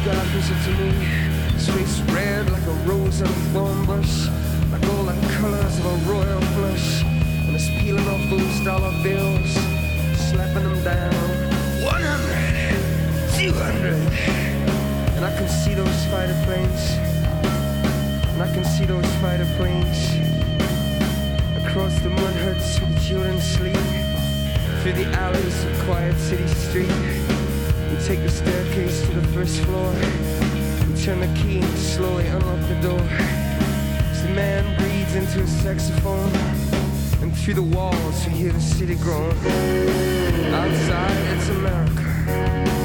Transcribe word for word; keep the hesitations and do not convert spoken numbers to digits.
closer to me. His face red like a rose on a thorn bush, like all the colors of a royal flush. And it's peeling off those dollar bills, slapping them down. One hundred, two hundred. And I can see those fighter planes, and I can see those fighter planes across the mud huts where the children sleep, through the alleys of quiet city street. We take the staircase to the first floor. We turn the key and slowly unlock the door. As the man breathes into a saxophone, and through the walls we hear the city groan. Outside it's America,